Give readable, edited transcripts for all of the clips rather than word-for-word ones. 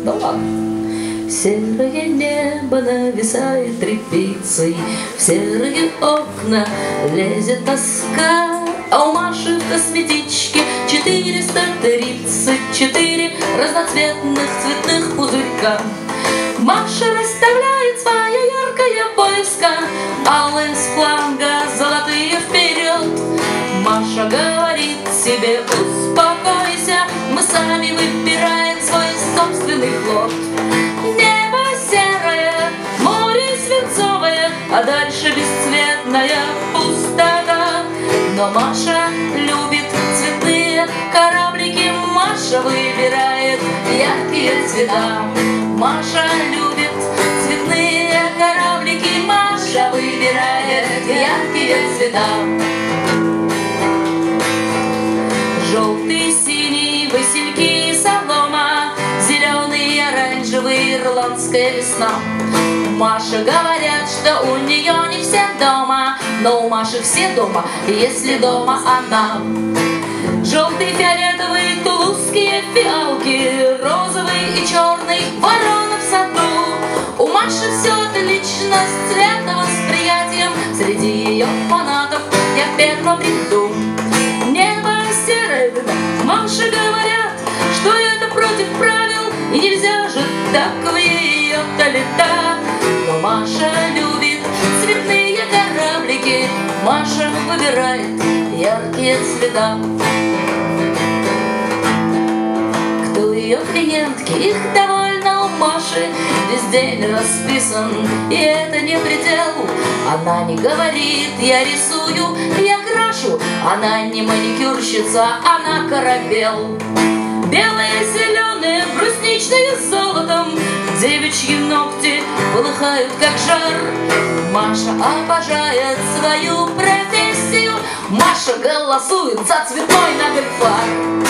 Ну ладно. Серое небо нависает тряпицей, в серые окна лезет тоска, а у Маши в косметичке 434 разноцветных цветных пузырька. Маша расставляет свои яркие поиска, алые с фланга, золотые вперед. Маша говорит себе: успокойся, мы сами выбираем свой собственный флот. Небо серое, море свинцовое, а дальше бесцветная пустота. Но Маша любит цветные кораблики, Маша выбирает яркие цвета. Маша любит цветные кораблики, Маша выбирает яркие цвета. Желтый, синий, васильки и солома, зеленый, оранжевый, ирландская весна. Маше говорят, что у нее не все дома, но у Маши все дома, если дома она. Желтый, фиолетовый, тулузские фиалки, розовый и черный, ворона в саду. У Маши все отлично с цветовосприятием, среди ее фанатов я в первом ряду. Небо серое, Маше говорят, что это против правил, и нельзя же так в ее-то лета. Но Маша любит цветные кораблики, Маша выбирает яркие цвета. Кто ее клиентки, их довольно у Маши, весь день расписан, и это не предел. Она не говорит: я рисую, я крашу. Она не маникюрщица, она корабел. Белые, зеленые, брусничные с золотом, девичьи ногти полыхают как жар. Маша обожает свою профессию, Маша голосует за цветной наберфар.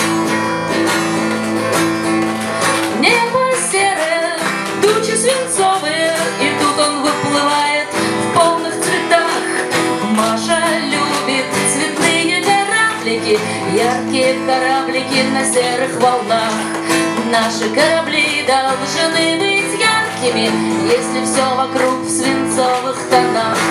Небо серое, тучи свинцовые, и тут он выплывает в полных цветах. Маша любит цветные кораблики, яркие кораблики на серых волнах. Наши корабли должны быть яркими, если все вокруг в свинцовых тонах.